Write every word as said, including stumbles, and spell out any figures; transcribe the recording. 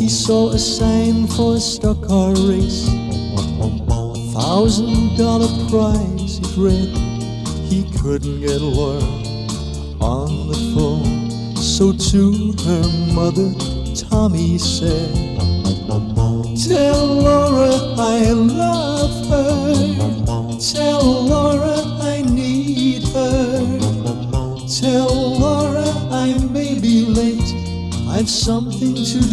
saw a sign for a stock car race, a thousand dollar prize it read. He couldn't get Laura on the phone, so to her mother Tommy said, tell Laura I love her, tell Laura I need her, tell Laura I may be late, I've something to do.